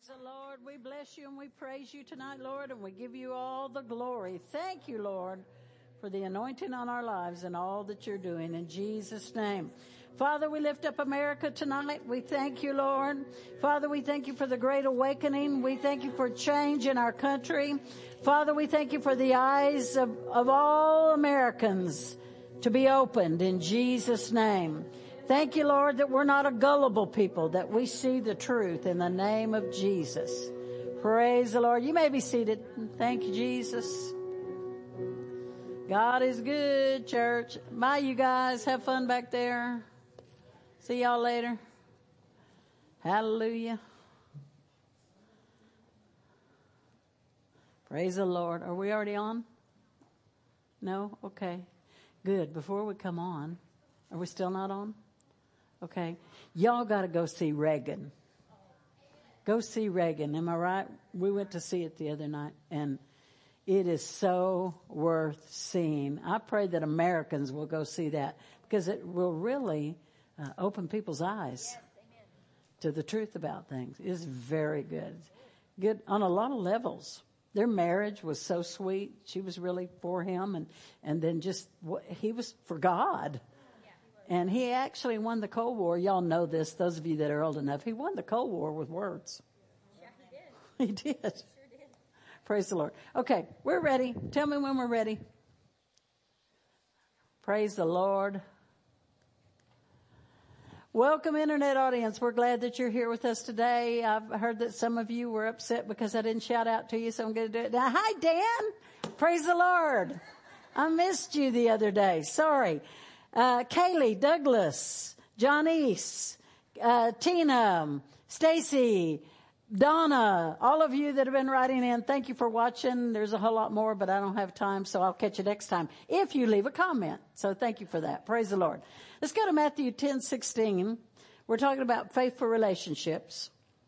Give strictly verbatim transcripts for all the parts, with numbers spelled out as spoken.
Praise the Lord. We bless you and we praise you tonight, Lord, and we give you all the glory. Thank you, Lord, for the anointing on our lives and all that you're doing in Jesus' name. Father, we lift up America tonight. We thank you, Lord. Father, we thank you for the great awakening. We thank you for change in our country. Father, we thank you for the eyes of, of all Americans to be opened in Jesus' name. Thank you, Lord, that we're not a gullible people, that we see the truth in the name of Jesus. Praise the Lord. You may be seated. Thank you, Jesus. God is good, church. Bye, you guys. Have fun back there. See y'all later. Hallelujah. Praise the Lord. Are we already on? No? Okay. Good. Before we come on, are we still not on? Okay. Y'all got to go see Reagan. Go see Reagan. Am I right? We went to see it the other night, and it is so worth seeing. I pray that Americans will go see that because it will really uh, open people's eyes yes, to the truth about things. It's very good. Good on a lot of levels. Their marriage was so sweet. She was really for him, and, and then just he was for God. And he actually won the Cold War. Y'all know this, those of you that are old enough. He won the Cold War with words. Yeah, he did. He did. He sure did. Praise the Lord. Okay, we're ready. Tell me when we're ready. Praise the Lord. Welcome, Internet audience. We're glad that you're here with us today. I've heard that some of you were upset because I didn't shout out to you, so I'm going to do it now. Hi, Dan. Praise the Lord. I missed you the other day. Sorry. Uh, Kaylee, Douglas, Johnnice, uh, Tina, Stacy, Donna, all of you that have been writing in, thank you for watching. There's a whole lot more, but I don't have time, so I'll catch you next time if you leave a comment. So thank you for that. Praise the Lord. Let's go to Matthew ten sixteen. We're talking about faithful relationships.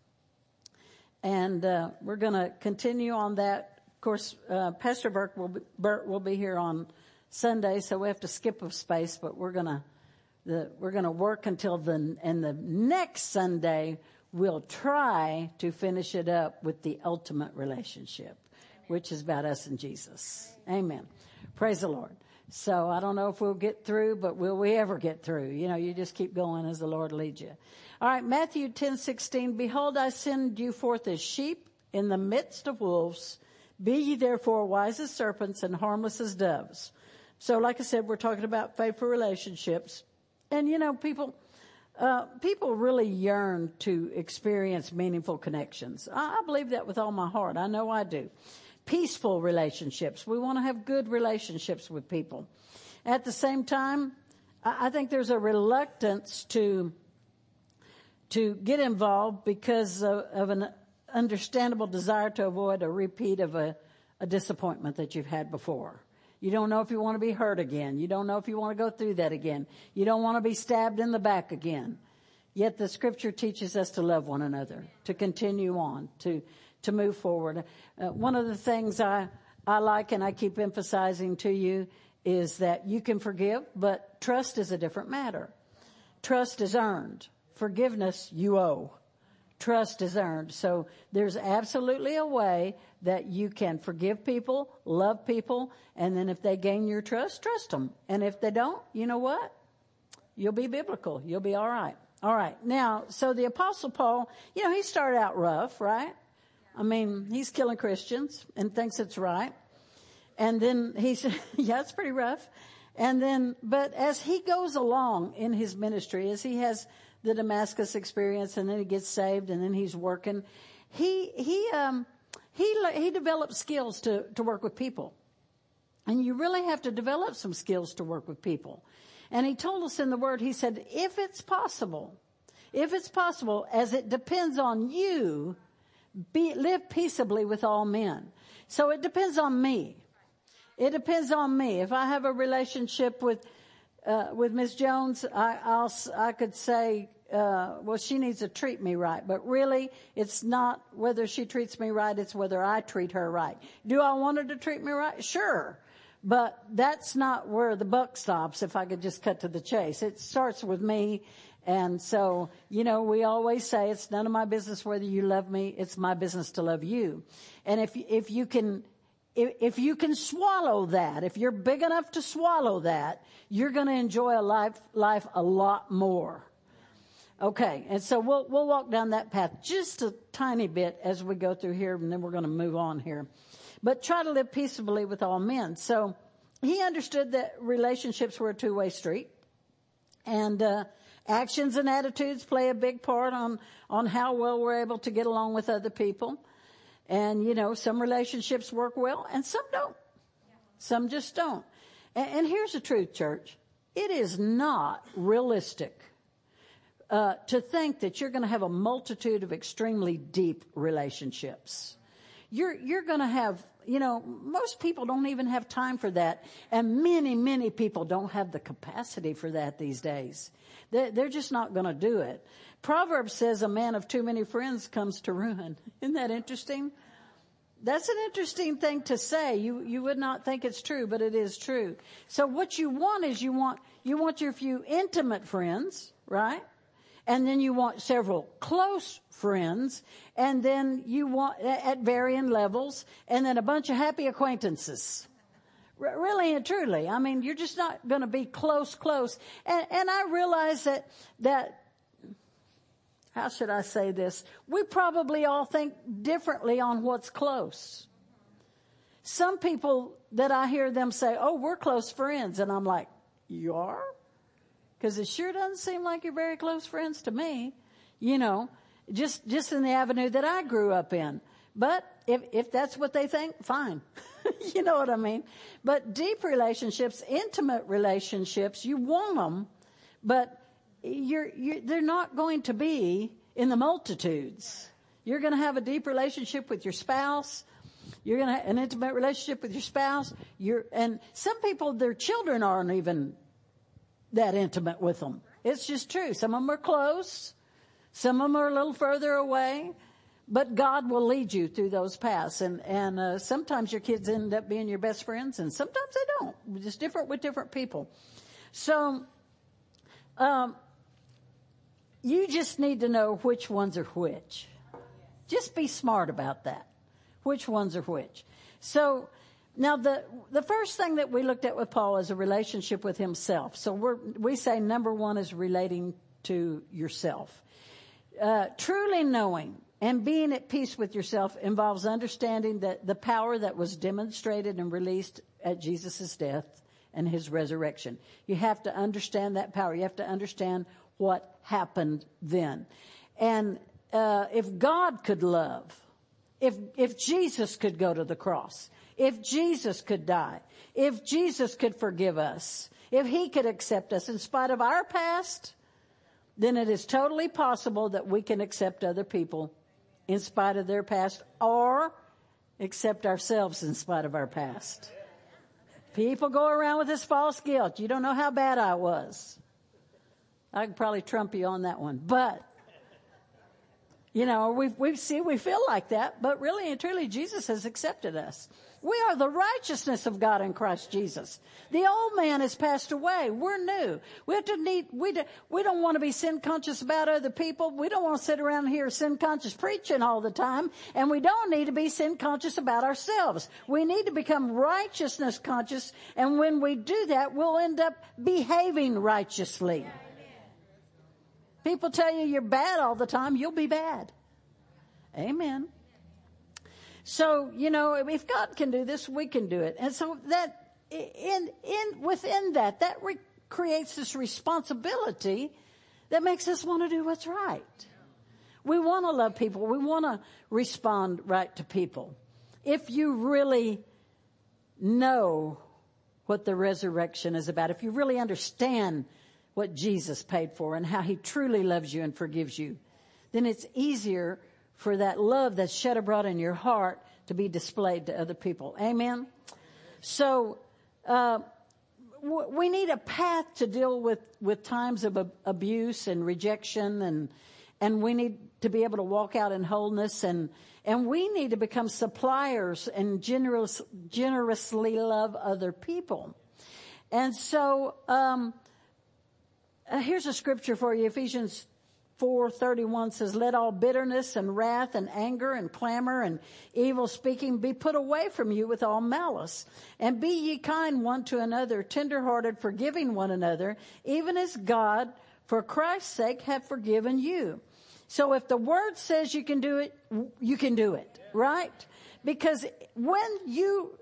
And uh, we're going to continue on that. Of course, uh, Pastor Burke will be, Bert will be here on Sunday, so we have to skip a space, but we're gonna the we're gonna work until the and the next Sunday we'll try to finish it up with the ultimate relationship, which is about us and Jesus. Amen. Praise the Lord. So I don't know if we'll get through, but will we ever get through? You know, you just keep going as the Lord leads you. All right, Matthew ten sixteen. Behold, I send you forth as sheep in the midst of wolves. Be ye therefore wise as serpents and harmless as doves. So like I said, we're talking about faithful relationships. And, you know, people uh, people really yearn to experience meaningful connections. I, I believe that with all my heart. I know I do. Peaceful relationships. We want to have good relationships with people. At the same time, I, I think there's a reluctance to, to get involved because of, of an understandable desire to avoid a repeat of a, a disappointment that you've had before. You don't know if you want to be hurt again. You don't know if you want to go through that again. You don't want to be stabbed in the back again. Yet the scripture teaches us to love one another, to continue on, to, to move forward. Uh, one of the things I, I like and I keep emphasizing to you is that you can forgive, but trust is a different matter. Trust is earned. Forgiveness you owe. Trust is earned. So there's absolutely a way that you can forgive people, love people, and then if they gain your trust, trust them. And if they don't, you know what? You'll be biblical. You'll be all right. All right. Now, so the Apostle Paul, you know, he started out rough, right? I mean, he's killing Christians and thinks it's right. And then he's, yeah, it's pretty rough. And then, but as he goes along in his ministry, as he has the Damascus experience, and then he gets saved, and then he's working. He he um he he developed skills to to work with people, and you really have to develop some skills to work with people. And he told us in the Word, he said, if it's possible, if it's possible, as it depends on you, be live peaceably with all men. So it depends on me. It depends on me. If I have a relationship with Uh, with Miss Jones, I, I'll, I could say, uh, well, she needs to treat me right. But really, it's not whether she treats me right, it's whether I treat her right. Do I want her to treat me right? Sure. But that's not where the buck stops, if I could just cut to the chase. It starts with me And so, you know, we always say it's none of my business whether you love me. It's my business to love you. And if, if you can, if, if you can swallow that, if you're big enough to swallow that, you're going to enjoy a life, life a lot more. Okay. And so we'll, we'll walk down that path just a tiny bit as we go through here, and then we're going to move on here. But try to live peaceably with all men. So he understood that relationships were a two-way street. And, uh, actions and attitudes play a big part on, on how well we're able to get along with other people. And, you know, some relationships work well and some don't. Some just don't. And, and here's the truth, church. It is not realistic uh, to think that you're going to have a multitude of extremely deep relationships. You're, you're going to have, you know, most people don't even have time for that. And many, many people don't have the capacity for that these days. They're, they're just not going to do it. Proverbs says a man of too many friends comes to ruin. Isn't that interesting? That's an interesting thing to say. You, you would not think it's true, but it is true. So what you want is you want, you want your few intimate friends, right? And then you want several close friends, and then you want at varying levels, and then a bunch of happy acquaintances. R- really and truly. I mean, you're just not going to be close, close. And, and I realize that, that, how should I say this? We probably all think differently on what's close. Some people that I hear them say, oh, we're close friends. And I'm like, you are? Because it sure doesn't seem like you're very close friends to me, you know, just, just in the avenue that I grew up in. But if, if that's what they think, fine. You know what I mean? But deep relationships, intimate relationships, you want them, but you're, you're, they're not going to be in the multitudes. You're going to have a deep relationship with your spouse. You're going to have an intimate relationship with your spouse. You're, and some people, their children aren't even that intimate with them. It's just true. Some of them are close. Some of them are a little further away. But God will lead you through those paths. And, and uh, sometimes your kids end up being your best friends, and sometimes they don't. We're just different with different people. So um, you just need to know which ones are which. Just be smart about that. Which ones are which. So now the the first thing that we looked at with Paul is a relationship with himself. So we're, we say number one is relating to yourself. Uh, truly knowing and being at peace with yourself involves understanding that the power that was demonstrated and released at Jesus' death and his resurrection. You have to understand that power. You have to understand what happened then. And uh, if God could love, if if Jesus could go to the cross, if Jesus could die, if Jesus could forgive us, if he could accept us in spite of our past, then it is totally possible that we can accept other people in spite of their past, or accept ourselves in spite of our past. People go around with this false guilt. You don't know how bad I was. I could probably trump you on that one. But, you know, we we see, we feel like that, but really and truly, Jesus has accepted us. We are the righteousness of God in Christ Jesus. The old man has passed away. We're new. We have to need, we, do, we don't want to be sin conscious about other people. We don't want to sit around here sin conscious preaching all the time. And we don't need to be sin conscious about ourselves. We need to become righteousness conscious. And when we do that, we'll end up behaving righteously. People tell you you're bad all the time, you'll be bad. Amen. So, you know, if God can do this, we can do it. And so that, in, in, within that, that re- creates this responsibility that makes us want to do what's right. We want to love people. We want to respond right to people. If you really know what the resurrection is about, if you really understand what Jesus paid for and how he truly loves you and forgives you, then it's easier for that love that's shed abroad in your heart to be displayed to other people. Amen? So uh, w- we need a path to deal with, with times of ab- abuse and rejection, and and we need to be able to walk out in wholeness, and and we need to become suppliers and generous, generously love other people. And so um, uh, here's a scripture for you. Ephesians four thirty-one says, let all bitterness and wrath and anger and clamor and evil speaking be put away from you with all malice. And be ye kind one to another, tenderhearted, forgiving one another, even as God, for Christ's sake, hath forgiven you. So if the word says you can do it, you can do it, right? Because when you,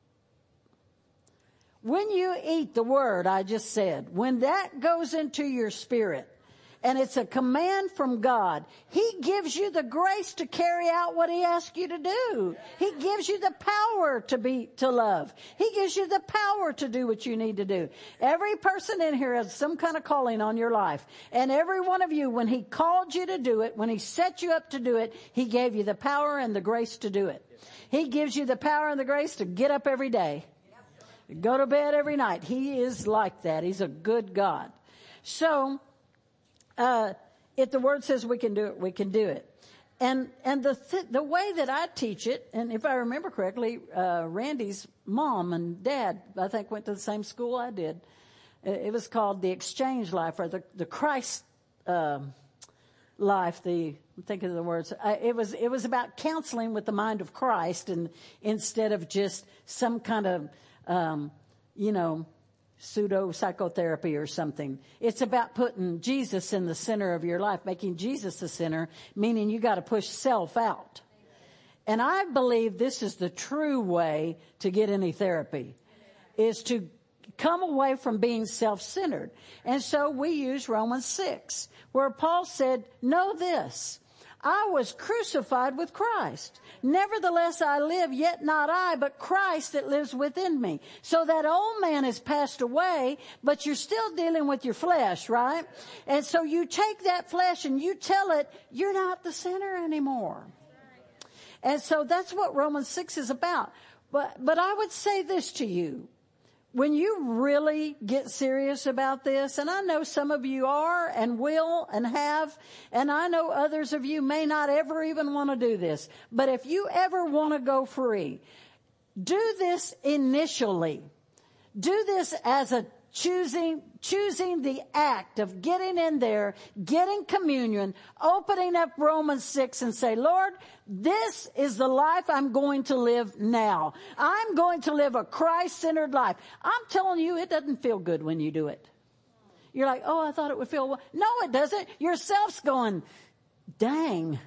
when you eat the word I just said, when that goes into your spirit, and it's a command from God, He gives you the grace to carry out what He asks you to do. He gives you the power to be, to love. He gives you the power to do what you need to do. Every person in here has some kind of calling on your life. And every one of you, when He called you to do it, when He set you up to do it, He gave you the power and the grace to do it. He gives you the power and the grace to get up every day, go to bed every night. He is like that. He's a good God. So, Uh, if the word says we can do it, we can do it. And, and the, th- the way that I teach it, and if I remember correctly, uh, Randy's mom and dad, I think, went to the same school I did. It was called the Exchange Life, or the, the Christ, um, life, the, I'm thinking of the words. Uh, it was, it was about counseling with the mind of Christ, and instead of just some kind of, um, you know, pseudo psychotherapy or something. It's about putting Jesus in the center of your life, making Jesus the center, meaning you got to push self out. And I believe this is the true way to get any therapy, is to come away from being self-centered. And so we use Romans six, where Paul said, know this, I was crucified with Christ. Nevertheless, I live, yet not I, but Christ that lives within me. So that old man has passed away, but you're still dealing with your flesh, right? And so you take that flesh and you tell it, you're not the sinner anymore. And so that's what Romans six is about. But, but I would say this to you. When you really get serious about this, and I know some of you are and will and have, and I know others of you may not ever even want to do this, but if you ever want to go free, do this initially. Do this as a choosing, choosing the act of getting in there, getting communion, opening up Romans six and say, Lord, this is the life I'm going to live now. I'm going to live a Christ-centered life. I'm telling you, it doesn't feel good when you do it. You're like, oh, I thought it would feel well. No, it doesn't. Yourself's going, dang.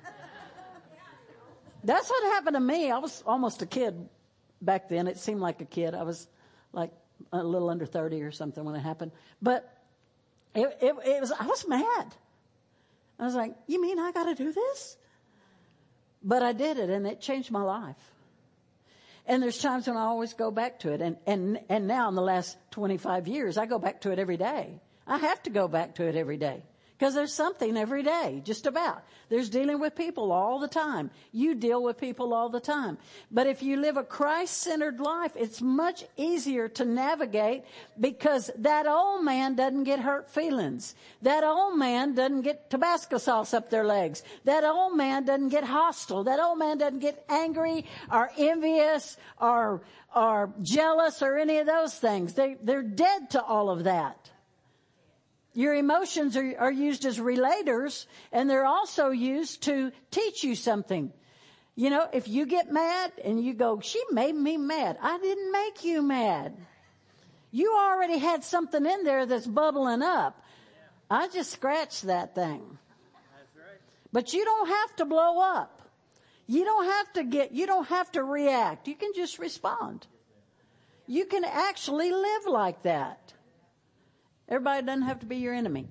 That's what happened to me. I was almost a kid back then. It seemed like a kid. I was like a little under thirty or something when it happened. But it, it, it was, I was mad. I was like, you mean I got to do this? But I did it, and it changed my life. And there's times when I always go back to it. And, and, and now in the last twenty-five years, I go back to it every day. I have to go back to it every day. Because there's something every day, just about. There's dealing with people all the time. You deal with people all the time. But if you live a Christ-centered life, it's much easier to navigate because that old man doesn't get hurt feelings. That old man doesn't get Tabasco sauce up their legs. That old man doesn't get hostile. That old man doesn't get angry or envious or, or jealous or any of those things. They, they're dead to all of that. Your emotions are, are used as relators, and they're also used to teach you something. You know, if you get mad and you go, she made me mad. I didn't make you mad. You already had something in there that's bubbling up. I just scratched that thing. That's right. But you don't have to blow up. You don't have to get, you don't have to react. You can just respond. You can actually live like that. Everybody doesn't have to be your enemy.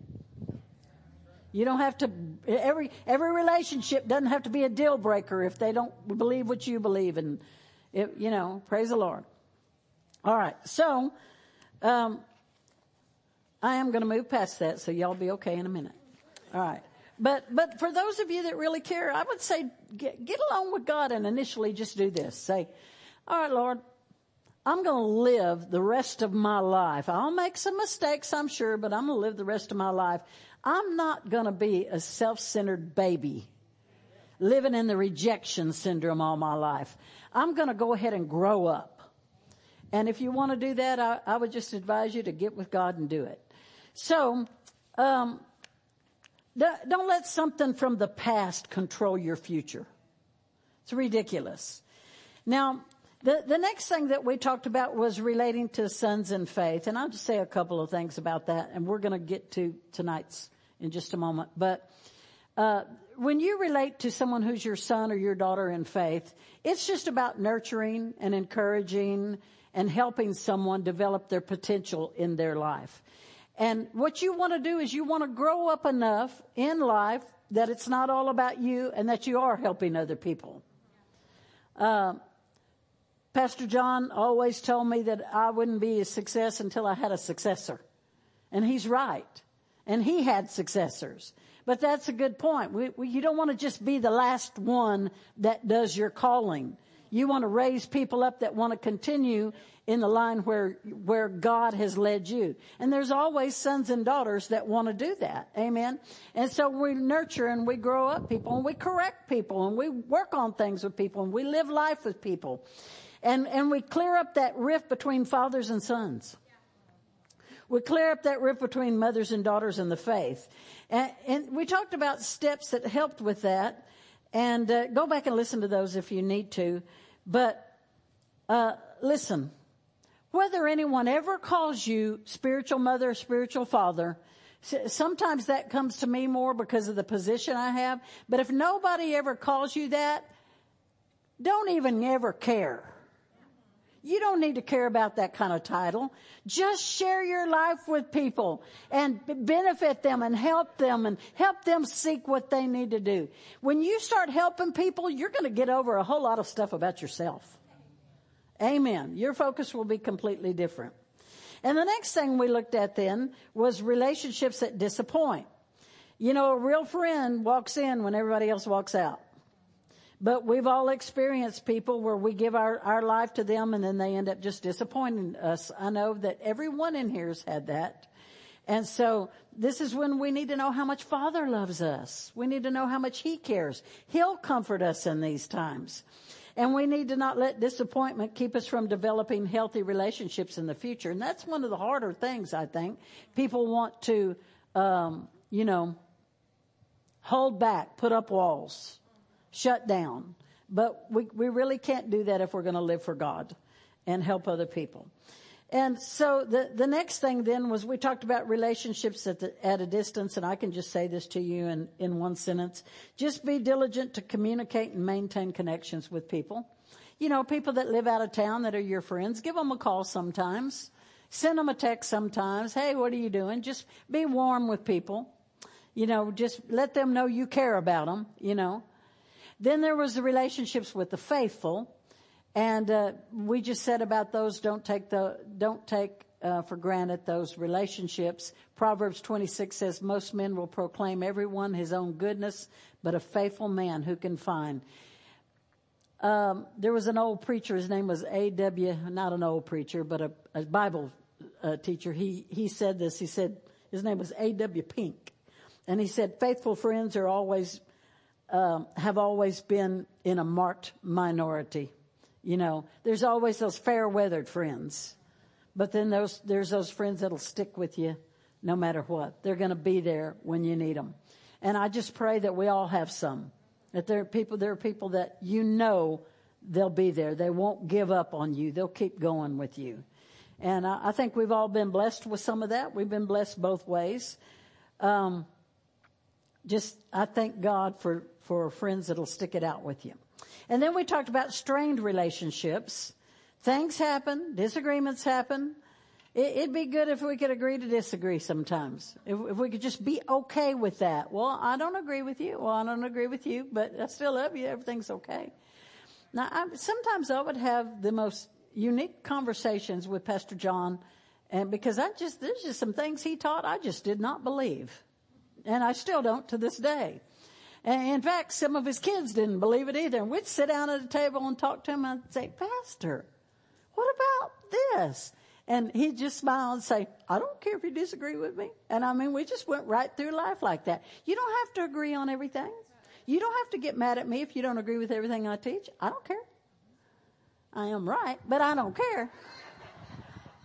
You don't have to, every, every relationship doesn't have to be a deal breaker if they don't believe what you believe. And, it, you know, praise the Lord. All right. So, um, I am going to move past that, so y'all be okay in a minute. All right. But, but for those of you that really care, I would say get, get along with God and initially just do this. Say, all right, Lord, I'm going to live the rest of my life. I'll make some mistakes, I'm sure, but I'm going to live the rest of my life. I'm not going to be a self-centered baby living in the rejection syndrome all my life. I'm going to go ahead and grow up. And if you want to do that, I, I would just advise you to get with God and do it. So Um, don't let something from the past control your future. It's ridiculous. Now, the, the next thing that we talked about was relating to sons in faith. And I'll just say a couple of things about that. And we're going to get to tonight's in just a moment. But uh, when you relate to someone who's your son or your daughter in faith, it's just about nurturing and encouraging and helping someone develop their potential in their life. And what you want to do is you want to grow up enough in life that it's not all about you and that you are helping other people. Uh, Pastor John always told me that I wouldn't be a success until I had a successor. And he's right. And he had successors. But that's a good point. We, we, you don't want to just be the last one that does your calling. You want to raise people up that want to continue in the line where where God has led you. And there's always sons and daughters that want to do that. Amen. And so we nurture and we grow up people and we correct people and we work on things with people and we live life with people. And and we clear up that rift between fathers and sons. We clear up that rift between mothers and daughters in the faith. And, and we talked about steps that helped with that. And uh, go back and listen to those if you need to. But uh, listen, whether anyone ever calls you spiritual mother or spiritual father, sometimes that comes to me more because of the position I have. But if nobody ever calls you that, don't even ever care. You don't need to care about that kind of title. Just share your life with people and benefit them and help them and help them seek what they need to do. When you start helping people, you're going to get over a whole lot of stuff about yourself. Amen. Your focus will be completely different. And the next thing we looked at then was relationships that disappoint. You know, a real friend walks in when everybody else walks out. But we've all experienced people where we give our, our life to them and then they end up just disappointing us. I know that everyone in here has had that. And so this is when we need to know how much Father loves us. We need to know how much He cares. He'll comfort us in these times. And we need to not let disappointment keep us from developing healthy relationships in the future. And that's one of the harder things, I think. People want to, um, you know, hold back, put up walls. Shut down. But we, we really can't do that if we're going to live for God and help other people. And so the, the next thing then was we talked about relationships at, the, at a distance, and I can just say this to you in, in one sentence. Just be diligent to communicate and maintain connections with people. You know, people that live out of town that are your friends, give them a call sometimes. Send them a text sometimes. Hey, what are you doing? Just be warm with people. You know, just let them know you care about them, you know. Then there was the relationships with the faithful, and uh, we just said about those. Don't take the don't take uh, for granted those relationships. Proverbs twenty-six says, "Most men will proclaim everyone his own goodness, but a faithful man who can find." Um, there was an old preacher. His name was A W Not an old preacher, but a, a Bible uh, teacher. He he said this. He said his name was A W Pink, and he said, "Faithful friends are always." Um, have always been in a marked minority. You know, there's always those fair-weathered friends. But then those, there's those friends that'll stick with you no matter what. They're going to be there when you need them. And I just pray that we all have some. That there are people, there are people that you know they'll be there. They won't give up on you. They'll keep going with you. And I, I think we've all been blessed with some of that. We've been blessed both ways. Um, just, I thank God for, for friends that'll stick it out with you. And then we talked about strained relationships. Things happen. Disagreements happen. It, it'd be good if we could agree to disagree sometimes. If, if we could just be okay with that. Well, I don't agree with you. Well, I don't agree with you, but I still love you. Everything's okay. Now, I, sometimes I would have the most unique conversations with Pastor John, and because I just, there's just some things he taught I just did not believe. And I still don't to this day. And in fact, some of his kids didn't believe it either. And we'd sit down at a table and talk to him and I'd say, "Pastor, what about this?" And he'd just smile and say, "I don't care if you disagree with me." And I mean, we just went right through life like that. You don't have to agree on everything. You don't have to get mad at me if you don't agree with everything I teach. I don't care. I am right, but I don't care.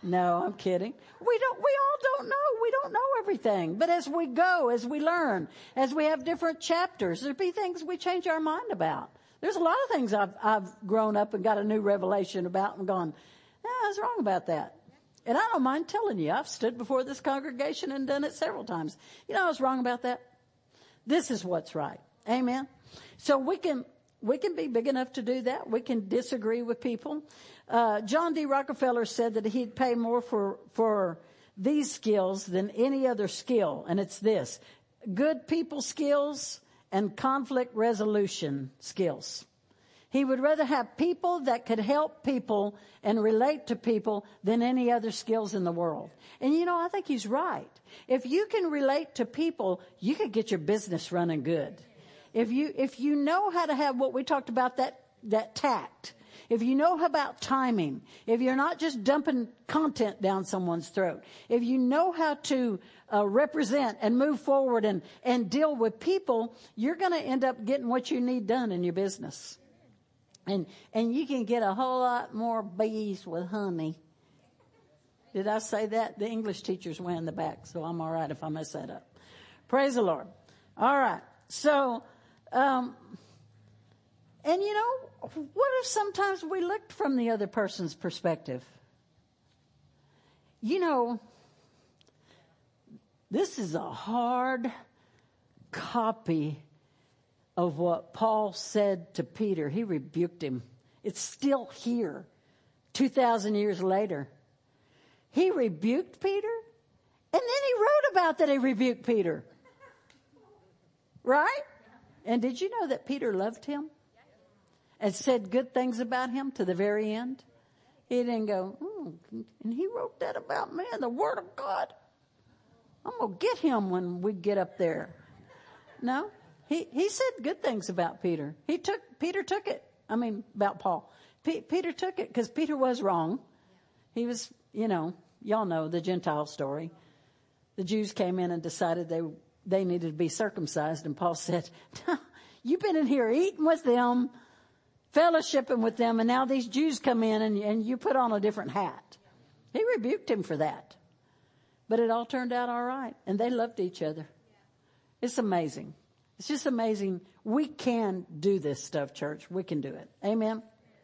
No, I'm kidding. We don't, we all don't know. We don't know everything. But as we go, as we learn, as we have different chapters, there'll be things we change our mind about. There's a lot of things I've, I've grown up and got a new revelation about and gone, eh, I was wrong about that. And I don't mind telling you, I've stood before this congregation and done it several times. You know, I was wrong about that. This is what's right. Amen. So we can, we can be big enough to do that. We can disagree with people. Uh, John D. Rockefeller said that he'd pay more for, for these skills than any other skill. And it's this: good people skills and conflict resolution skills. He would rather have people that could help people and relate to people than any other skills in the world. And you know, I think he's right. If you can relate to people, you could get your business running good. If you, if you know how to have what we talked about, that, that tact, if you know about timing, if you're not just dumping content down someone's throat, if you know how to uh, represent and move forward and, and deal with people, you're going to end up getting what you need done in your business. And, and you can get a whole lot more bees with honey. Did I say that? The English teacher's way in the back, so I'm all right if I mess that up. Praise the Lord. All right. So, um, and you know, what if sometimes we looked from the other person's perspective? You know, this is a hard copy of what Paul said to Peter. He rebuked him. It's still here, two thousand years later. He rebuked Peter, and then he wrote about that he rebuked Peter. Right? And did you know that Peter loved him and said good things about him to the very end? He didn't go, oh, and he wrote that about me in the Word of God. I'm going to get him when we get up there. No. He, he said good things about Peter. He took, Peter took it. I mean, about Paul. P- Peter took it because Peter was wrong. He was, you know, y'all know the Gentile story. The Jews came in and decided they, they needed to be circumcised. And Paul said, you've been in here eating with them, fellowshipping with them. And now these Jews come in and, and you put on a different hat. He rebuked him for that. But it all turned out all right. And they loved each other. It's amazing. It's just amazing. We can do this stuff, church. We can do it. Amen.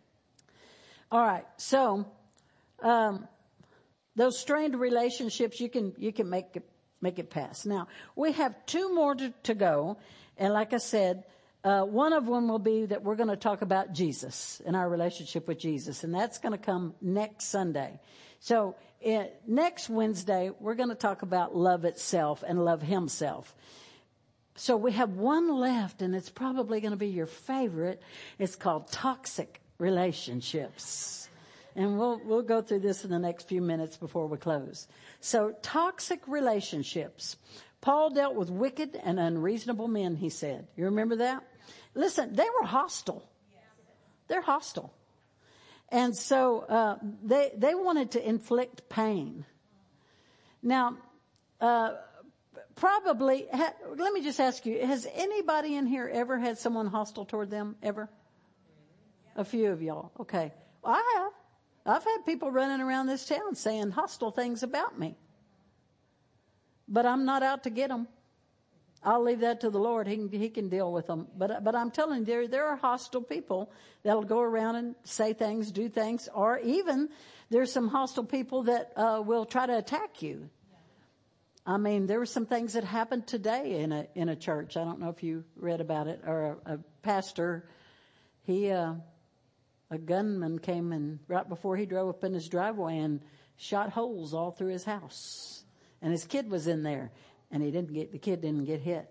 All right. So, um, those strained relationships, you can, you can make it, make it pass. Now, we have two more to, to go. And like I said, uh, one of them will be that we're going to talk about Jesus and our relationship with Jesus. And that's going to come next Sunday. So, uh, next Wednesday, we're going to talk about love itself and love himself. So we have one left, and it's probably going to be your favorite. It's called toxic relationships. And we'll we'll go through this in the next few minutes before we close. So toxic relationships. Paul dealt with wicked and unreasonable men, he said. You remember that? Listen, they were hostile. They're hostile. And so uh, they they wanted to inflict pain. Now, uh Probably, ha, let me just ask you, has anybody in here ever had someone hostile toward them, ever? A few of y'all. Okay. Well, I have. I've had people running around this town saying hostile things about me. But I'm not out to get them. I'll leave that to the Lord. He can, he can deal with them. But, but I'm telling you, there, there are hostile people that'll go around and say things, do things, or even there's some hostile people that uh, will try to attack you. I mean, there were some things that happened today in a in a church. I don't know if you read about it. Or a, a pastor, he uh, a gunman came in right before he drove up in his driveway and shot holes all through his house. And his kid was in there, and he didn't get the kid didn't get hit.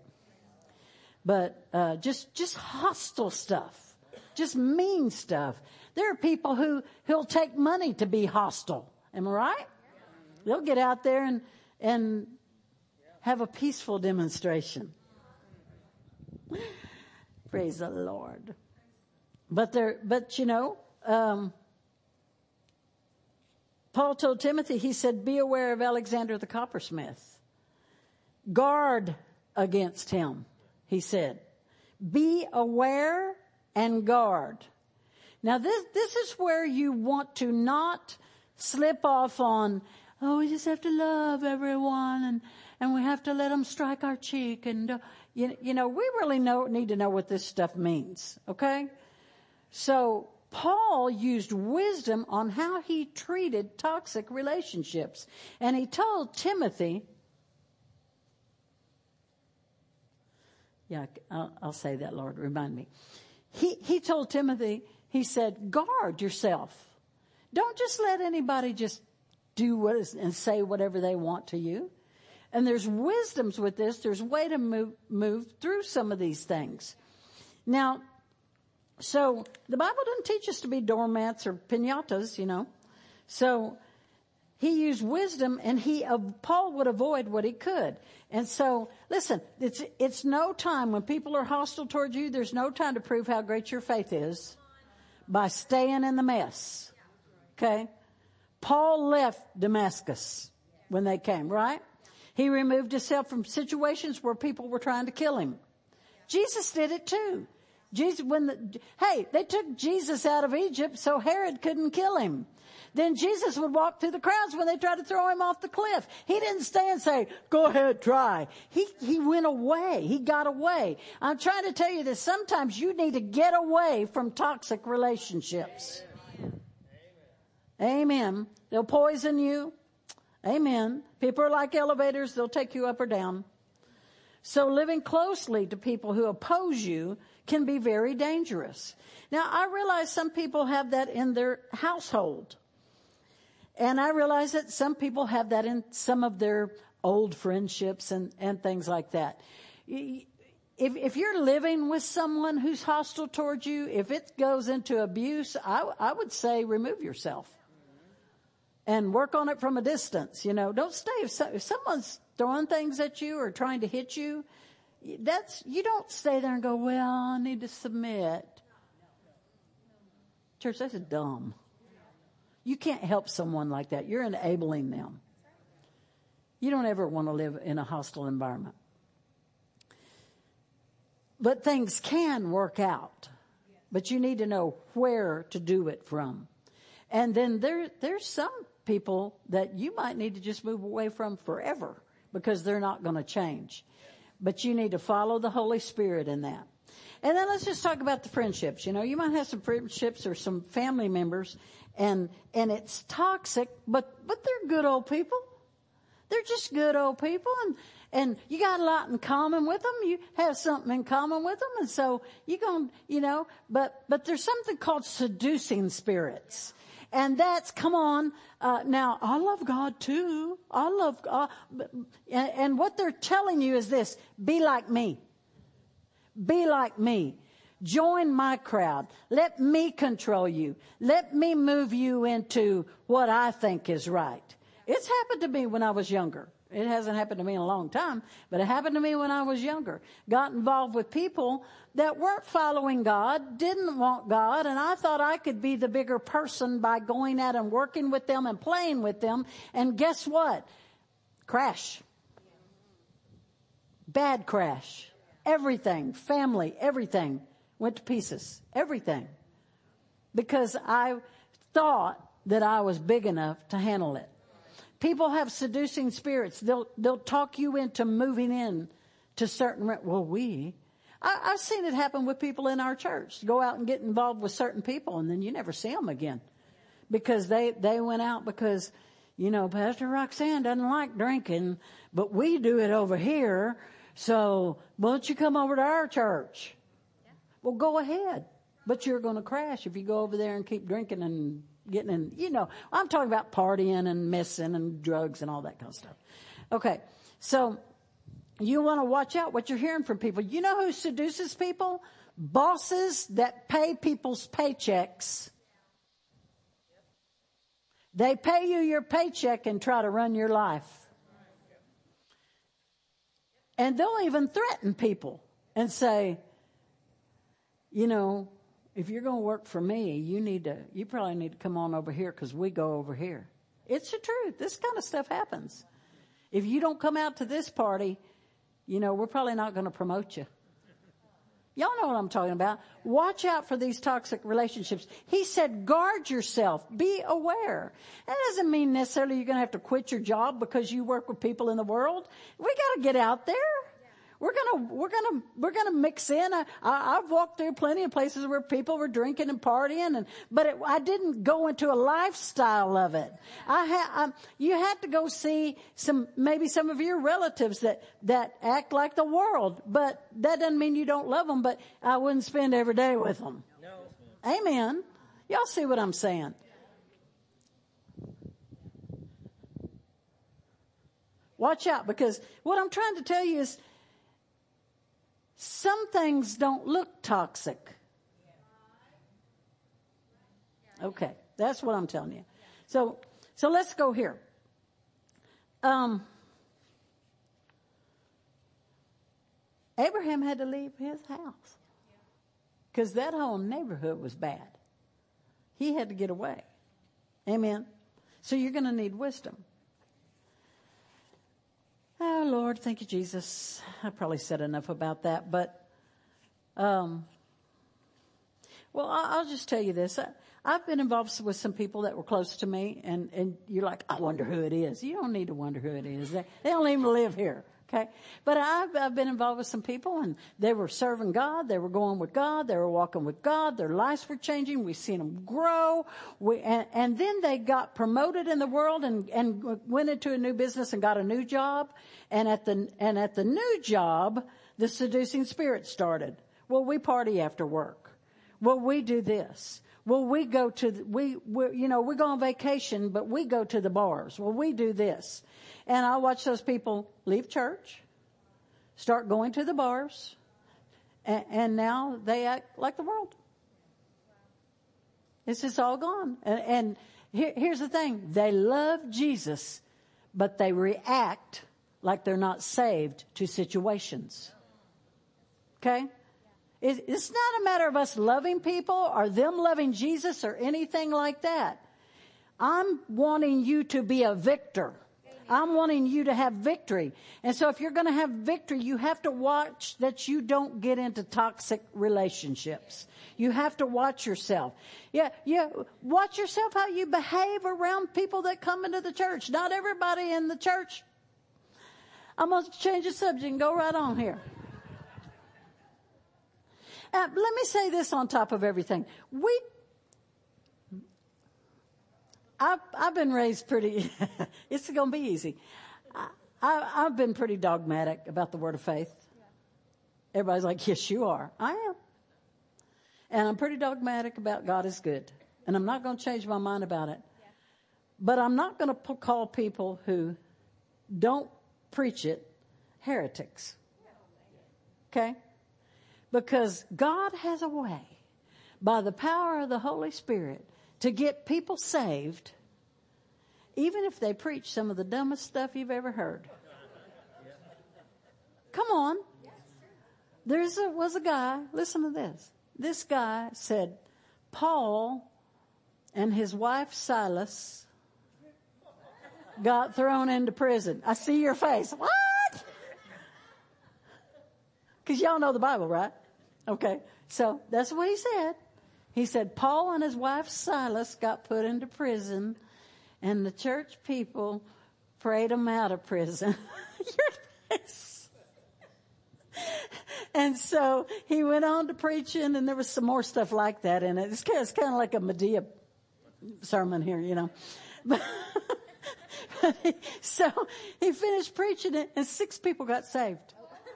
But uh, just just hostile stuff, just mean stuff. There are people who who'll take money to be hostile. Am I right? They'll get out there and and have a peaceful demonstration. Praise the Lord. But there, but you know, um, Paul told Timothy, he said, be aware of Alexander the coppersmith. Guard against him, he said. Be aware and guard. Now this, this is where you want to not slip off on, oh, we just have to love everyone and, and we have to let them strike our cheek. And, uh, you, you know, we really know, need to know what this stuff means. Okay. So Paul used wisdom on how he treated toxic relationships. And he told Timothy, yeah, I'll, I'll say that, Lord, remind me. He, he told Timothy, he said, guard yourself. Don't just let anybody just do what is, and say whatever they want to you. And there's wisdoms with this. There's a way to move, move through some of these things. Now, so the Bible doesn't teach us to be doormats or piñatas, you know. So he used wisdom, and he uh, Paul would avoid what he could. And so, listen, it's it's no time when people are hostile towards you. There's no time to prove how great your faith is by staying in the mess. Okay? Paul left Damascus when they came, right? He removed himself from situations where people were trying to kill him. Jesus did it too. Jesus, when the, hey, they took Jesus out of Egypt so Herod couldn't kill him. Then Jesus would walk through the crowds when they tried to throw him off the cliff. He didn't stay and say, go ahead, try. He, he went away. He got away. I'm trying to tell you that sometimes you need to get away from toxic relationships. Amen. Amen. They'll poison you. Amen. People are like elevators. They'll take you up or down. So living closely to people who oppose you can be very dangerous. Now, I realize some people have that in their household. And I realize that some people have that in some of their old friendships and, and things like that. If, if you're living with someone who's hostile towards you, if it goes into abuse, I, I would say remove yourself. And work on it from a distance. You know, don't stay. If, so, if someone's throwing things at you or trying to hit you, that's, you don't stay there and go, well, I need to submit. Church, that's dumb. You can't help someone like that. You're enabling them. You don't ever want to live in a hostile environment. But things can work out. But you need to know where to do it from. And then there, there's some people that you might need to just move away from forever because they're not going to change. But you need to follow the Holy Spirit in that. And then let's just talk about the friendships. You know, you might have some friendships or some family members and, and it's toxic, but, but they're good old people. They're just good old people. And, and you got a lot in common with them. You have something in common with them. And so you're going, you know, but, but there's something called seducing spirits. And that's, come on, uh, now, I love God too. I love God. And, and what they're telling you is this, be like me. Be like me. Join my crowd. Let me control you. Let me move you into what I think is right. It's happened to me when I was younger. It hasn't happened to me in a long time, but it happened to me when I was younger. Got involved with people that weren't following God, didn't want God, and I thought I could be the bigger person by going out and working with them and playing with them. And guess what? Crash. Bad crash. Everything, family, everything went to pieces. Everything. Because I thought that I was big enough to handle it. People have seducing spirits. They'll, they'll talk you into moving in to certain, well, we, I, I've seen it happen with people in our church. Go out and get involved with certain people and then you never see them again. Because they, they went out because, you know, Pastor Roxanne doesn't like drinking, but we do it over here. So why don't you come over to our church? Yeah. Well, go ahead. But you're going to crash if you go over there and keep drinking and getting in, you know, I'm talking about partying and messing and drugs and all that kind of stuff. Okay. So you want to watch out what you're hearing from people. You know who seduces people? Bosses that pay people's paychecks. They pay you your paycheck and try to run your life. And they'll even threaten people and say, you know, if you're going to work for me, you need to, you probably need to come on over here because we go over here. It's the truth. This kind of stuff happens. If you don't come out to this party, you know, we're probably not going to promote you. Y'all know what I'm talking about. Watch out for these toxic relationships. He said, guard yourself. Be aware. That doesn't mean necessarily you're going to have to quit your job because you work with people in the world. We got to get out there. We're going to, we're going to, we're going to mix in. I, I, I've walked through plenty of places where people were drinking and partying, and, but it, I didn't go into a lifestyle of it. I had, um, you had to go see some, maybe some of your relatives that, that act like the world, but that doesn't mean you don't love them, but I wouldn't spend every day with them. No. Amen. Y'all see what I'm saying? Watch out, because what I'm trying to tell you is, some things don't look toxic. Okay, that's what I'm telling you. So, so let's go here. Um, Abraham had to leave his house because that whole neighborhood was bad. He had to get away. Amen. So you're going to need wisdom. Oh, Lord, thank you, Jesus. I probably said enough about that, but, um, well, I'll just tell you this. I, I've been involved with some people that were close to me, and, and you're like, I wonder who it is. You don't need to wonder who it is. They, they don't even live here. Okay. But I've, I've been involved with some people, and they were serving God. They were going with God. They were walking with God. Their lives were changing. We've seen them grow. We, and, and then they got promoted in the world and, and went into a new business and got a new job. And at the, and at the new job, the seducing spirit started. Well, we party after work. Well, we do this. Well, we go to, the, we, we, you know, we go on vacation, but we go to the bars. Well, we do this. And I watch those people leave church, start going to the bars, and, and now they act like the world. It's just all gone. And, and here, here's the thing. They love Jesus, but they react like they're not saved to situations. Okay? It, it's not a matter of us loving people or them loving Jesus or anything like that. I'm wanting you to be a victor. I'm wanting you to have victory. And so if you're going to have victory, you have to watch that you don't get into toxic relationships. You have to watch yourself. Yeah, yeah. Watch yourself how you behave around people that come into the church. Not everybody in the church. I'm going to change the subject and go right on here. Uh, let me say this on top of everything. We I've, I've been raised pretty, it's going to be easy. I, I, I've been pretty dogmatic about the word of faith. Everybody's like, yes, you are. I am. And I'm pretty dogmatic about God is good. And I'm not going to change my mind about it. But I'm not going to call people who don't preach it heretics. Okay? Because God has a way, by the power of the Holy Spirit, to get people saved, even if they preach some of the dumbest stuff you've ever heard. Come on. There was a guy, listen to this. This guy said, Paul and his wife Silas got thrown into prison. I see your face. What? Because y'all know the Bible, right? Okay. So that's what he said. He said Paul and his wife Silas got put into prison, and the church people prayed them out of prison. Your face. And so he went on to preaching, and there was some more stuff like that in it. It's kind of, it's kind of like a Medea sermon here, you know. But, but he, so he finished preaching it, and six people got saved.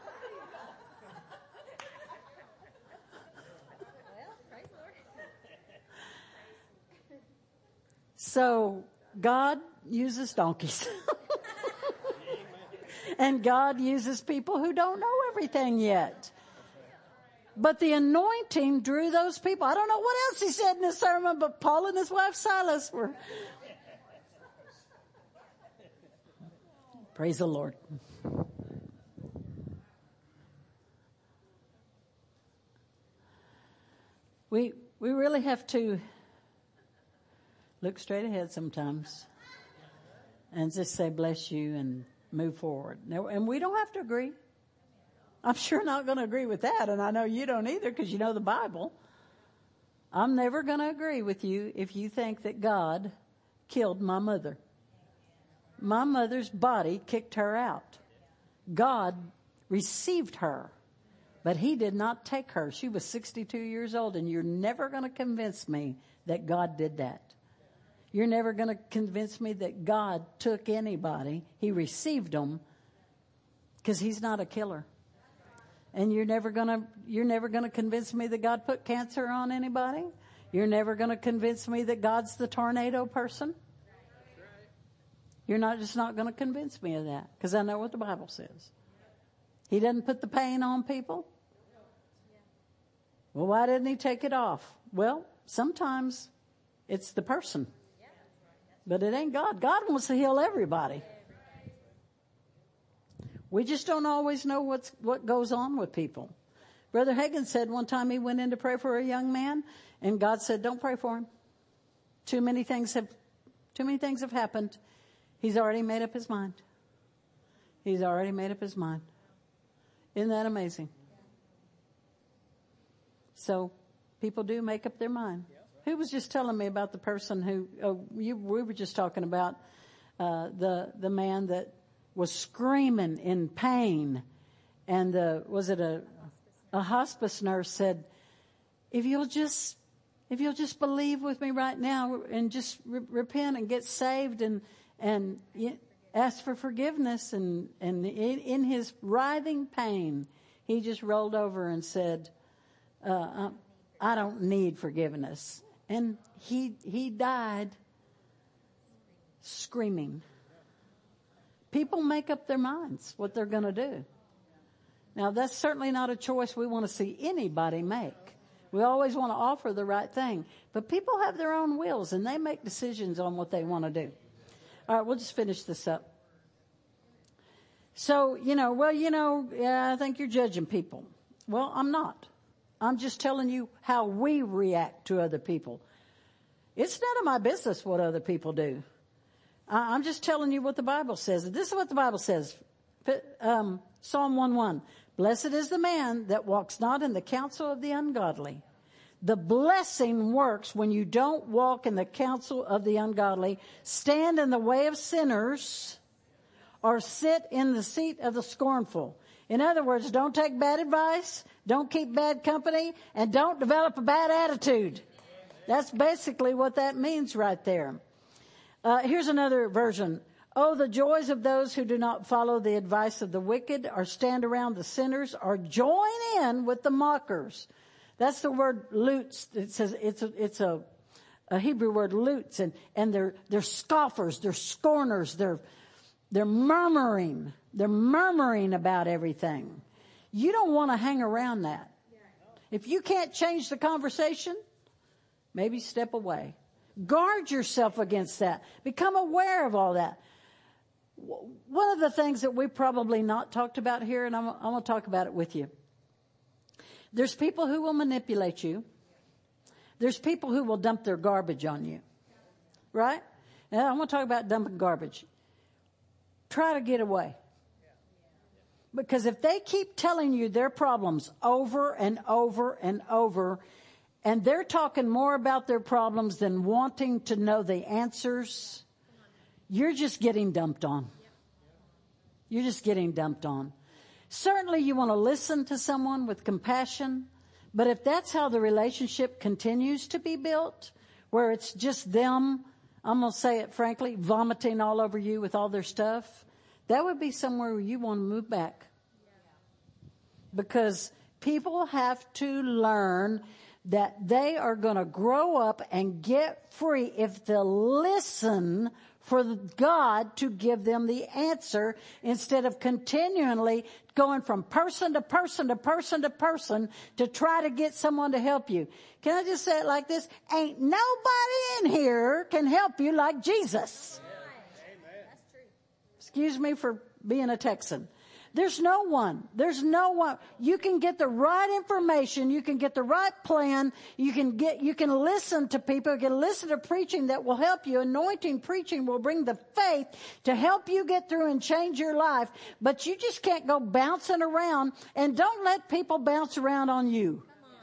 So God uses donkeys. And God uses people who don't know everything yet. But the anointing drew those people. I don't know what else he said in this sermon, but Paul and his wife Silas were. Praise the Lord. We we really have to look straight ahead sometimes and just say bless you and move forward. And we don't have to agree. I'm sure not going to agree with that, and I know you don't either because you know the Bible. I'm never going to agree with you if you think that God killed my mother. My mother's body kicked her out. God received her, but he did not take her. She was sixty-two years old, and you're never going to convince me that God did that. You're never going to convince me that God took anybody. He received them because he's not a killer. And you're never going to, you're never going to convince me that God put cancer on anybody. You're never going to convince me that God's the tornado person. You're not just not going to convince me of that because I know what the Bible says. He doesn't put the pain on people. Well, why didn't he take it off? Well, sometimes it's the person. But it ain't God. God wants to heal everybody. We just don't always know what's, what goes on with people. Brother Hagin said one time he went in to pray for a young man, and God said, don't pray for him. Too many things have, too many things have happened. He's already made up his mind. He's already made up his mind. Isn't that amazing? So people do make up their mind. Who was just telling me about the person who, oh, you, we were just talking about uh, the the man that was screaming in pain. And the, was it a, a hospice nurse said, if you'll just, if you'll just believe with me right now and just re- repent and get saved and, and ask for forgiveness. And, and in, in his writhing pain, he just rolled over and said, uh, I don't need forgiveness. And he, he died screaming. People make up their minds what they're going to do. Now, that's certainly not a choice we want to see anybody make. We always want to offer the right thing. But people have their own wills, and they make decisions on what they want to do. All right, we'll just finish this up. So, you know, well, you know, yeah, I think you're judging people. Well, I'm not. I'm just telling you how we react to other people. It's none of my business what other people do. I'm just telling you what the Bible says. This is what the Bible says. Um, Psalm one one. Blessed is the man that walks not in the counsel of the ungodly. The blessing works when you don't walk in the counsel of the ungodly, stand in the way of sinners, or sit in the seat of the scornful. In other words, don't take bad advice, don't keep bad company, and don't develop a bad attitude. That's basically what that means right there. Uh, here's another version. Oh, the joys of those who do not follow the advice of the wicked, or stand around the sinners, or join in with the mockers. That's the word lutz. It says it's a, it's a, a Hebrew word lutz, and, and they're, they're scoffers, they're scorners, they're, they're murmuring. They're murmuring about everything. You don't want to hang around that. If you can't change the conversation, maybe step away. Guard yourself against that. Become aware of all that. One of the things that we probably not talked about here, and I'm, I'm going to talk about it with you. There's people who will manipulate you. There's people who will dump their garbage on you. Right? And I'm going to talk about dumping garbage. Try to get away. Because if they keep telling you their problems over and over and over, and they're talking more about their problems than wanting to know the answers, you're just getting dumped on. You're just getting dumped on. Certainly you want to listen to someone with compassion, but if that's how the relationship continues to be built, where it's just them, I'm going to say it frankly, vomiting all over you with all their stuff, that would be somewhere where you want to move back. Because people have to learn that they are going to grow up and get free if they'll listen for God to give them the answer instead of continually going from person to person to person to person to try to get someone to help you. Can I just say it like this? Ain't nobody in here can help you like Jesus. Excuse me for being a Texan. There's no one. There's no one. You can get the right information. You can get the right plan. You can get, you can listen to people. You can listen to preaching that will help you. Anointing preaching will bring the faith to help you get through and change your life. But you just can't go bouncing around, and don't let people bounce around on you.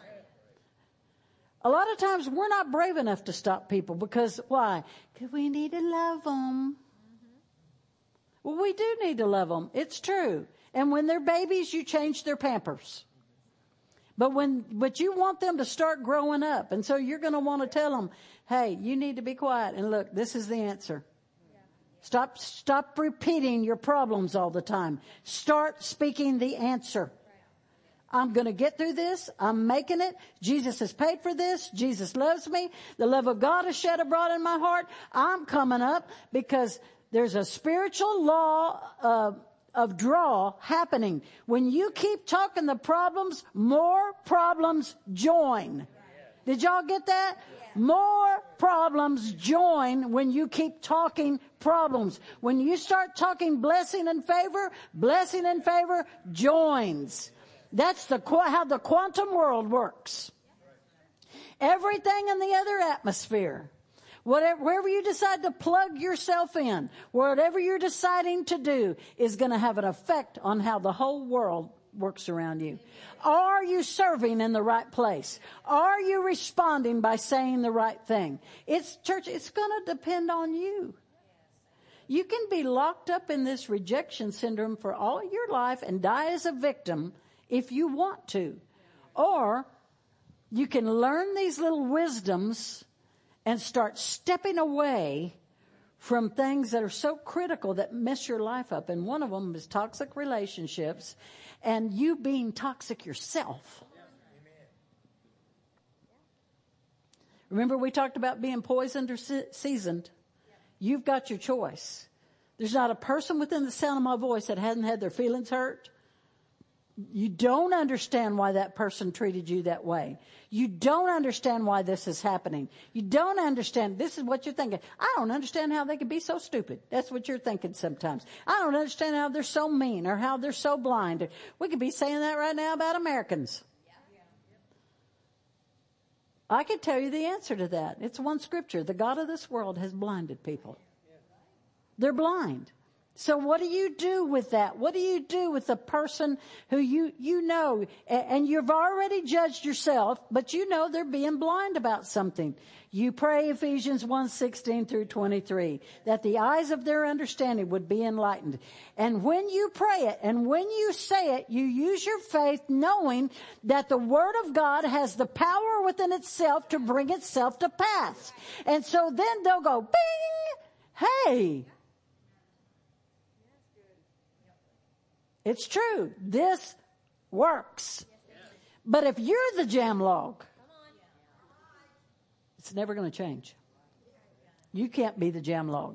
A lot of times we're not brave enough to stop people because why? Because we need to love them. Mm-hmm. Well, we do need to love them. It's true. And when they're babies, you change their Pampers. But when, but you want them to start growing up. And so you're going to want to tell them, hey, you need to be quiet. And look, this is the answer. Yeah. Stop, stop repeating your problems all the time. Start speaking the answer. I'm going to get through this. I'm making it. Jesus has paid for this. Jesus loves me. The love of God is shed abroad in my heart. I'm coming up because there's a spiritual law of, of draw happening. When you keep talking the problems, more problems join. Did y'all get that? More problems join when you keep talking problems. When you start talking blessing and favor, blessing and favor joins. That's the how the quantum world works. Everything in the other atmosphere, whatever, wherever you decide to plug yourself in, whatever you're deciding to do is going to have an effect on how the whole world works around you. Are you serving in the right place? Are you responding by saying the right thing? It's church, it's going to depend on you. You can be locked up in this rejection syndrome for all your life and die as a victim if you want to. Or you can learn these little wisdoms and start stepping away from things that are so critical that mess your life up. And one of them is toxic relationships and you being toxic yourself. Remember we talked about being poisoned or se- seasoned. You've got your choice. There's not a person within the sound of my voice that hasn't had their feelings hurt. You don't understand why that person treated you that way. You don't understand why this is happening. You don't understand. This is what you're thinking. I don't understand how they could be so stupid. That's what you're thinking sometimes. I don't understand how they're so mean or how they're so blind. We could be saying that right now about Americans. I could tell you the answer to that. It's one scripture. The God of this world has blinded people. They're blind. So what do you do with that? What do you do with the person who you, you know, and you've already judged yourself, but you know they're being blind about something? You pray Ephesians one sixteen through twenty-three, that the eyes of their understanding would be enlightened. And when you pray it and when you say it, you use your faith knowing that the Word of God has the power within itself to bring itself to pass. And so then they'll go, bing, hey. It's true. This works. But if you're the jam log, it's never going to change. You can't be the jam log.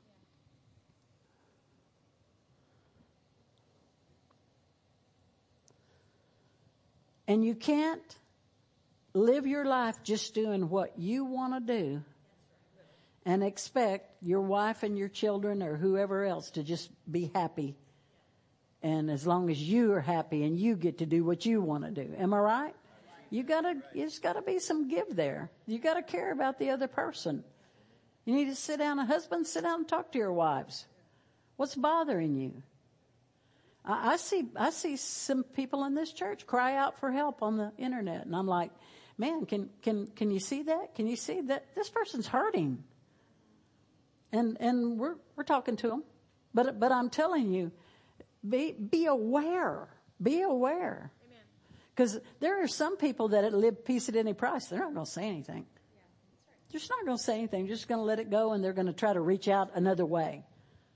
And you can't live your life just doing what you want to do and expect your wife and your children or whoever else to just be happy. And as long as you are happy and you get to do what you want to do. Am I right? You gotta, there's gotta be some give there. You gotta care about the other person. You need to sit down, a husband, sit down and talk to your wives. What's bothering you? I, I see, I see some people in this church cry out for help on the internet. And I'm like, man, can, can, can you see that? Can you see that this person's hurting? And, and we're, we're talking to them. But, but I'm telling you, Be, be aware. Be aware. Because there are some people that live peace at any price. They're not going to say anything. Yeah, right. They're just not going to say anything. They're just going to let it go, and they're going to try to reach out another way.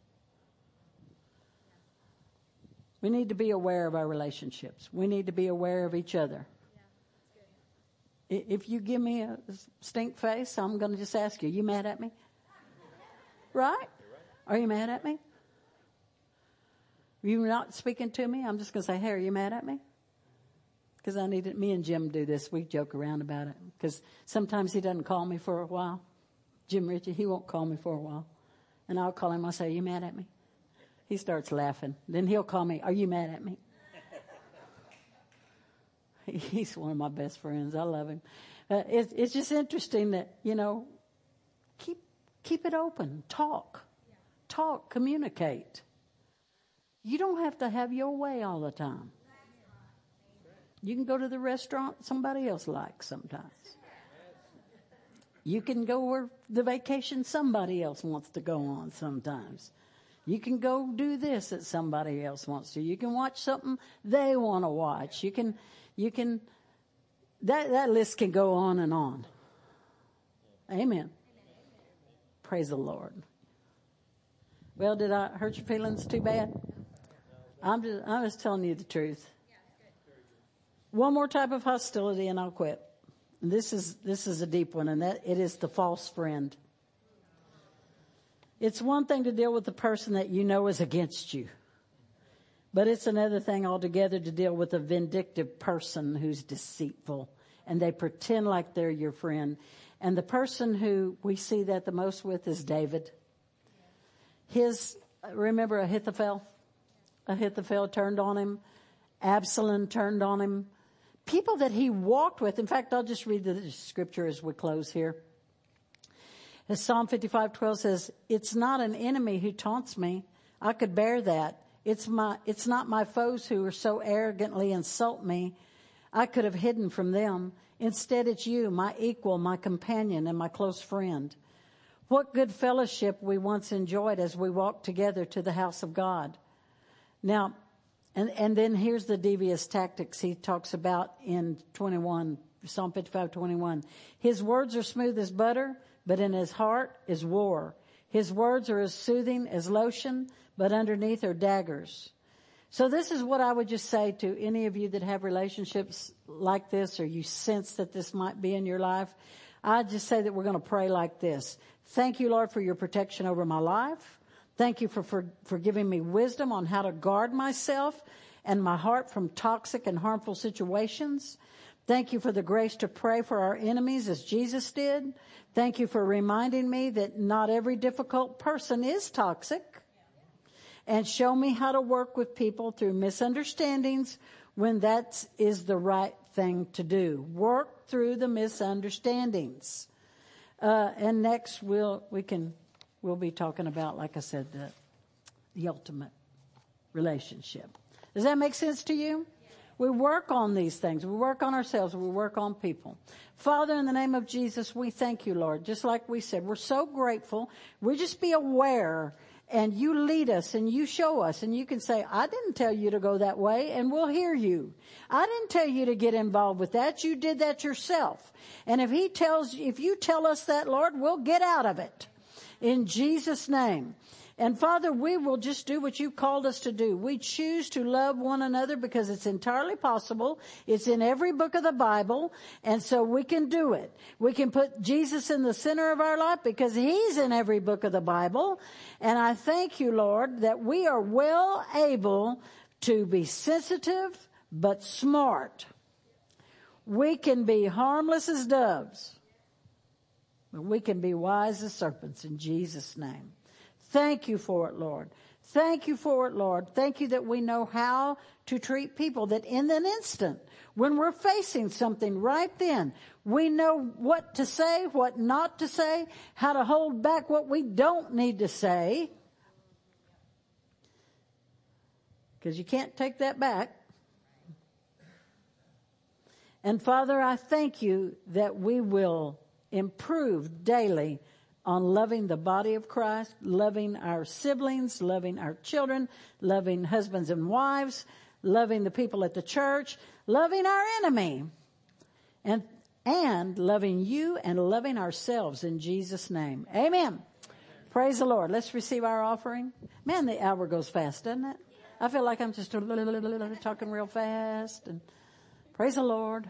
We need to be aware of our relationships. We need to be aware of each other. Yeah, if you give me a stink face, I'm going to just ask you, you mad at me? Right? Are you mad at me? You're not speaking to me? I'm just going to say, hey, are you mad at me? Because I need it. Me and Jim do this. We joke around about it. Because sometimes he doesn't call me for a while. Jim Ritchie, he won't call me for a while. And I'll call him. I'll say, are you mad at me? He starts laughing. Then he'll call me, "Are you mad at me?" He's one of my best friends. I love him. Uh, it's, it's just interesting that, you know, keep keep it open. Talk. Talk. Communicate. You don't have to have your way all the time. You can go to the restaurant somebody else likes sometimes. You can go where the vacation somebody else wants to go on sometimes. You can go do this that somebody else wants to. You can watch something they want to watch. You can, you can, that, that list can go on and on. Amen. Praise the Lord. Well, did I hurt your feelings too bad? I'm just, I'm just telling you the truth. One more type of hostility and I'll quit. And this is, this is a deep one, and that it is the false friend. It's one thing to deal with the person that you know is against you. But it's another thing altogether to deal with a vindictive person who's deceitful. And they pretend like they're your friend. And the person who we see that the most with is David. His, remember Ahithophel? Ahithophel turned on him. Absalom turned on him. People that he walked with. In fact, I'll just read the scripture as we close here. As Psalm fifty-five twelve says, "It's not an enemy who taunts me. I could bear that. It's my, it's not my foes who are so arrogantly insult me. I could have hidden from them. Instead, it's you, my equal, my companion, and my close friend. What good fellowship we once enjoyed as we walked together to the house of God." Now, and, and then here's the devious tactics he talks about in twenty-one, Psalm fifty-five twenty-one. "His words are smooth as butter, but in his heart is war. His words are as soothing as lotion, but underneath are daggers." So this is what I would just say to any of you that have relationships like this, or you sense that this might be in your life. I just say that we're going to pray like this. Thank you, Lord, for your protection over my life. Thank you for, for, for giving me wisdom on how to guard myself and my heart from toxic and harmful situations. Thank you for the grace to pray for our enemies as Jesus did. Thank you for reminding me that not every difficult person is toxic. And show me how to work with people through misunderstandings when that is the right thing to do. Work through the misunderstandings. Uh, and next we'll, we can, we'll be talking about, like I said, the, the ultimate relationship. Does that make sense to you? We work on these things. We work on ourselves. We work on people. Father, in the name of Jesus, we thank you, Lord. Just like we said, we're so grateful. We just be aware, and you lead us and you show us, and you can say, "I didn't tell you to go that way," and we'll hear you. "I didn't tell you to get involved with that. You did that yourself." And if he tells, if you tell us that, Lord, we'll get out of it in Jesus' name. And Father, we will just do what you called us to do. We choose to love one another because it's entirely possible. It's in every book of the Bible. And so we can do it. We can put Jesus in the center of our life because he's in every book of the Bible. And I thank you, Lord, that we are well able to be sensitive but smart. We can be harmless as doves, but we can be wise as serpents in Jesus' name. Thank you for it, Lord. Thank you for it, Lord. Thank you that we know how to treat people, that in an instant, when we're facing something right then, we know what to say, what not to say, how to hold back what we don't need to say. Because you can't take that back. And Father, I thank you that we will improve daily on loving the body of Christ, loving our siblings, loving our children, loving husbands and wives, loving the people at the church, loving our enemy, and and loving you and loving ourselves in Jesus' name. Amen. Amen. Praise the Lord. Let's receive our offering. Man, the hour goes fast, doesn't it? I feel like I'm just talking real fast. And praise the Lord.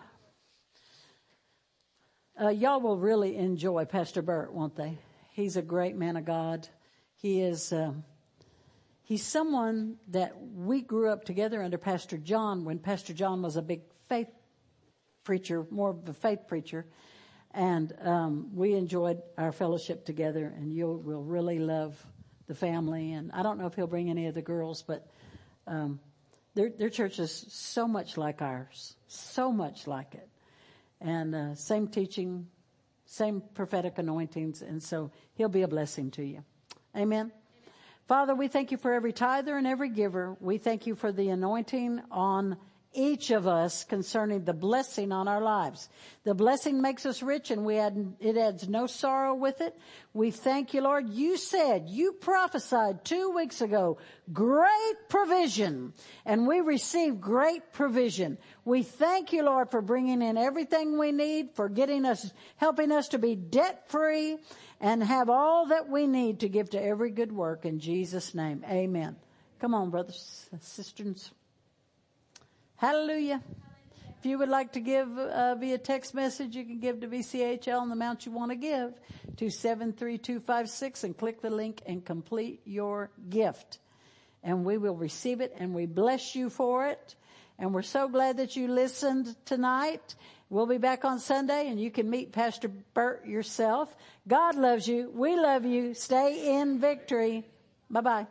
Uh, y'all will really enjoy Pastor Burt, won't they? He's a great man of God. He is, um, he's someone that we grew up together under Pastor John when Pastor John was a big faith preacher, more of a faith preacher. And um, we enjoyed our fellowship together, and you will really love the family. And I don't know if he'll bring any of the girls, but um, their their church is so much like ours, so much like it, and uh, same teaching, same prophetic anointings, and so he'll be a blessing to you. Amen. Father, we thank you for every tither and every giver. We thank you for the anointing on each of us concerning the blessing on our lives. The blessing makes us rich, and we add, it adds no sorrow with it. We thank you, Lord. You said, you prophesied two weeks ago, great provision, and we receive great provision. We thank you, Lord, for bringing in everything we need, for getting us, helping us to be debt-free and have all that we need to give to every good work. In Jesus' name, amen. Come on, brothers and sisters. Hallelujah. If you would like to give uh, via text message, you can give to V C H L and the amount you want to give to seven three two five six and click the link and complete your gift. And we will receive it, and we bless you for it. And we're so glad that you listened tonight. We'll be back on Sunday, and you can meet Pastor Bert yourself. God loves you. We love you. Stay in victory. Bye-bye.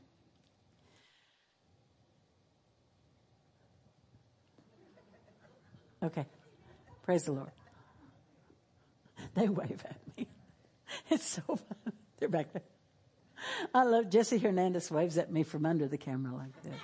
Okay. Praise the Lord. They wave at me. It's so fun. They're back there. I love Jesse Hernandez waves at me from under the camera like that.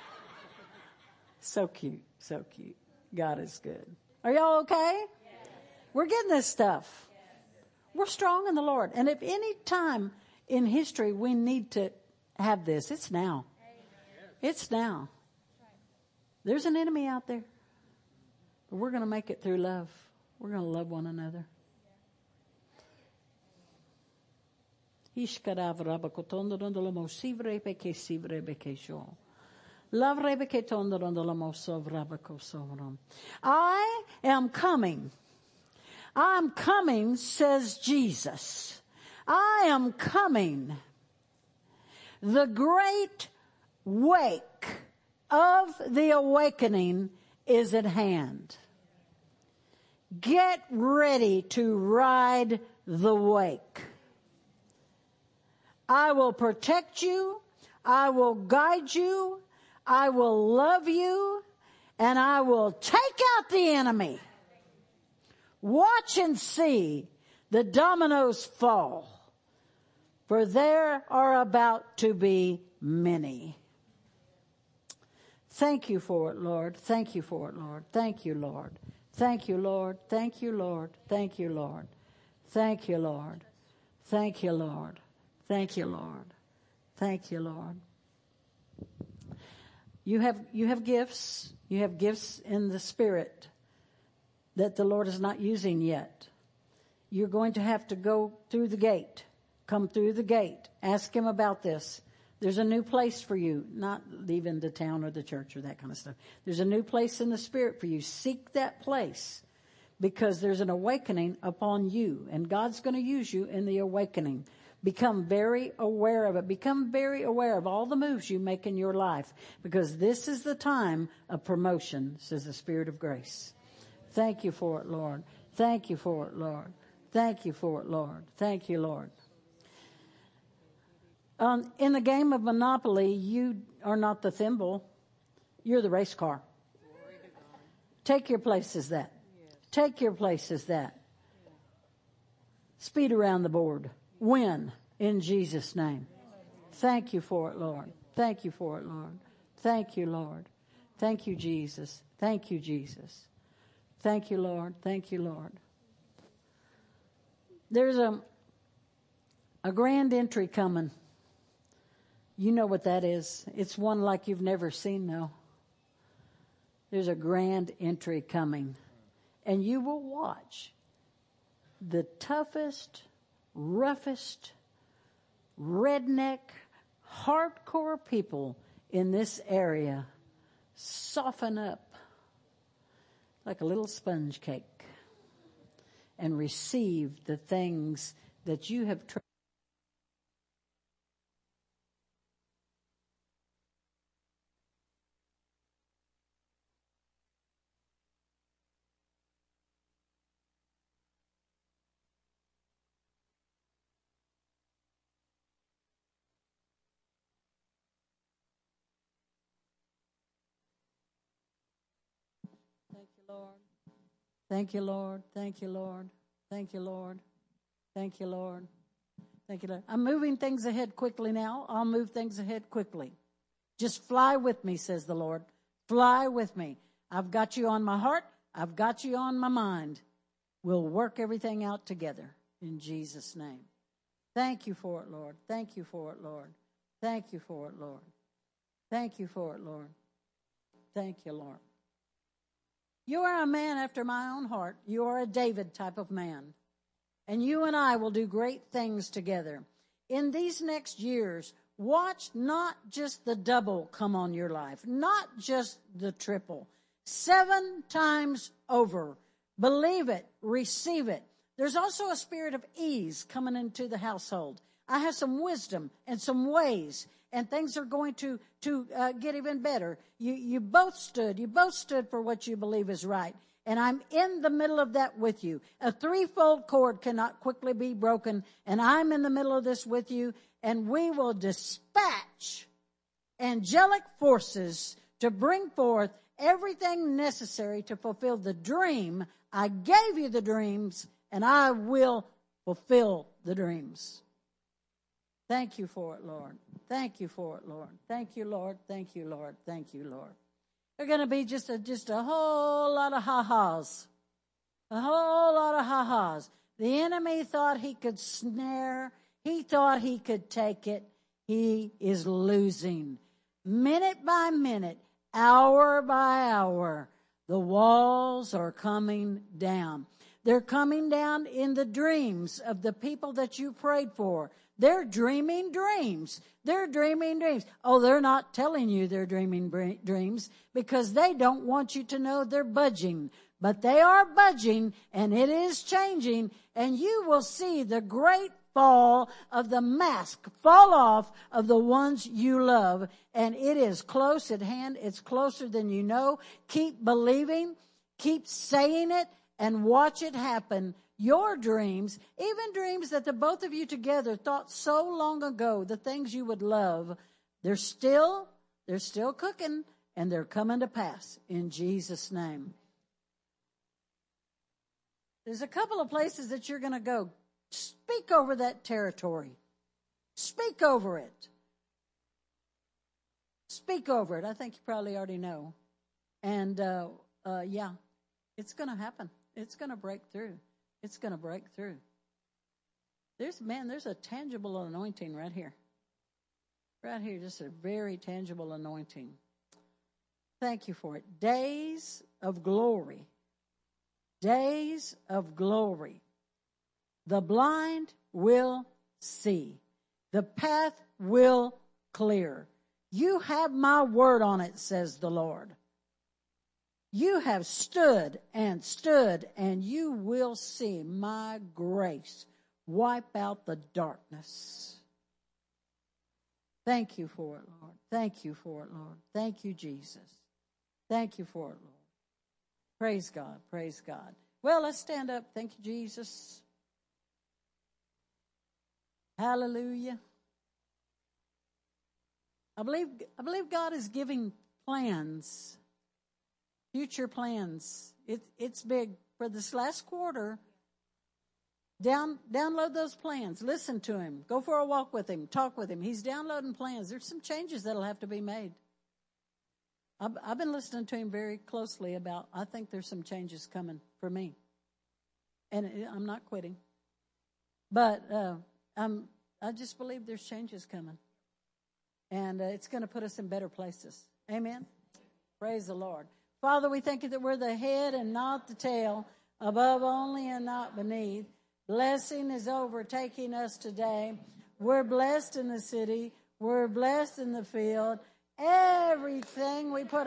So cute. So cute. God is good. Are y'all okay? Yes. We're getting this stuff. Yes. We're strong in the Lord. And if any time in history we need to have this, it's now. Amen. It's now. There's an enemy out there. But we're going to make it through love. We're going to love one another. I am coming. I'm coming, says Jesus. I am coming. The great wake of the awakening is at hand. Get ready to ride the wake. I will protect you. I will guide you. I will love you. And I will take out the enemy. Watch and see the dominoes fall. For there are about to be many. Thank you for it, Lord. Thank you for it, Lord. Thank you, Lord. Thank you, Lord. Thank you, Lord. Thank you, Lord. Thank you, Lord. Thank you, Lord. Thank you, Lord. Thank you, Lord. You have, you have gifts. You have gifts in the Spirit that the Lord is not using yet. You're going to have to go through the gate. Come through the gate. Ask Him about this. There's a new place for you, not leaving the town or the church or that kind of stuff. There's a new place in the Spirit for you. Seek that place because there's an awakening upon you, and God's going to use you in the awakening. Become very aware of it. Become very aware of all the moves you make in your life because this is the time of promotion, says the Spirit of grace. Thank you for it, Lord. Thank you for it, Lord. Thank you for it, Lord. Thank you, Lord. Um, in the game of Monopoly, you are not the thimble. You're the race car. Take your place as that. Take your place as that. Speed around the board. Win in Jesus' name. Thank you for it, Lord. Thank you for it, Lord. Thank you, Lord. Thank you, Jesus. Thank you, Jesus. Thank you, Lord. Thank you, Lord. There's a, a grand entry coming. You know what that is. It's one like you've never seen, though. There's a grand entry coming. And you will watch the toughest, roughest, redneck, hardcore people in this area soften up like a little sponge cake and receive the things that you have tried. Thank you, Lord. Thank you, Lord. Thank you, Lord. Thank you, Lord. Thank you, Lord. Thank you, Lord. I'm moving things ahead quickly now. I'll move things ahead quickly. Just fly with me, says the Lord. Fly with me. I've got you on my heart. I've got you on my mind. We'll work everything out together in Jesus' name. Thank you for it, Lord. Thank you for it, Lord. Thank you for it, Lord. Thank you for it, Lord. Thank you, Lord. You are a man after my own heart. You are a David type of man. And you and I will do great things together. In these next years, watch not just the double come on your life, not just the triple. Seven times over. Believe it. Receive it. There's also a spirit of ease coming into the household. I have some wisdom and some ways, and things are going to, to uh, get even better. You, you both stood. You both stood for what you believe is right. And I'm in the middle of that with you. A threefold cord cannot quickly be broken, and I'm in the middle of this with you, and we will dispatch angelic forces to bring forth everything necessary to fulfill the dream. I gave you the dreams, and I will fulfill the dreams. Thank you for it, Lord. Thank you for it, Lord. Thank you, Lord. Thank you, Lord. Thank you, Lord. They're going to be just a, just a whole lot of ha-has. A whole lot of ha-has. The enemy thought he could snare. He thought he could take it. He is losing. Minute by minute, hour by hour, the walls are coming down. They're coming down in the dreams of the people that you prayed for. They're dreaming dreams. They're dreaming dreams. Oh, they're not telling you they're dreaming dreams because they don't want you to know they're budging. But they are budging, and it is changing, and you will see the great fall of the mask fall off of the ones you love. And it is close at hand. It's closer than you know. Keep believing. Keep saying it, and watch it happen. Your dreams, even dreams that the both of you together thought so long ago, the things you would love, they're still, they're still cooking, and they're coming to pass in Jesus' name. There's a couple of places that you're going to go. Speak over that territory. Speak over it. Speak over it. I think you probably already know. And, uh, uh, yeah, it's going to happen. It's going to break through. It's going to break through. There's, man, there's a tangible anointing right here. Right here, just a very tangible anointing. Thank you for it. Days of glory. Days of glory. The blind will see. The path will clear. You have my word on it, says the Lord. You have stood and stood, and you will see my grace wipe out the darkness. Thank you for it, Lord. Thank you for it, Lord. Thank you, Jesus. Thank you for it, Lord. Praise God. Praise God. Well, let's stand up. Thank you, Jesus. Hallelujah. I believe, I believe God is giving plans. Future plans. It, it's big. For this last quarter, down, download those plans. Listen to him. Go for a walk with him. Talk with him. He's downloading plans. There's some changes that'll have to be made. I've, I've been listening to him very closely about, I think there's some changes coming for me. And I'm not quitting. But uh, I'm, I just believe there's changes coming. And uh, it's going to put us in better places. Amen? Praise the Lord. Father, we thank you that we're the head and not the tail, above only and not beneath. Blessing is overtaking us today. We're blessed in the city. We're blessed in the field. Everything we put